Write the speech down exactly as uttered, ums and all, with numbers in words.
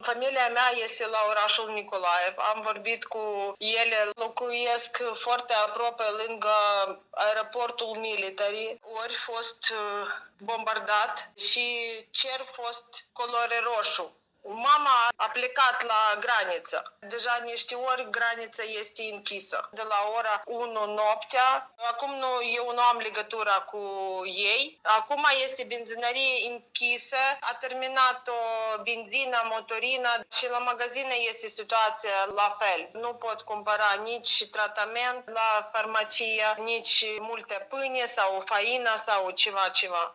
Familia mea este la orașul Nicolaev. Am vorbit cu ele, locuiesc foarte aproape lângă aeroportul military. Ori fost bombardat și cer fost culoare roșu. Mama a plecat la graniță. Deja niște ori granița este închisă. De la ora unu noaptea, acum nu, eu nu am legătura cu ei. Acum este benzinărie închisă, a terminat o benzină, motorină și la magazine este situația la fel. Nu pot cumpăra nici tratament la farmacie, nici multe pâine sau faină sau ceva, ceva.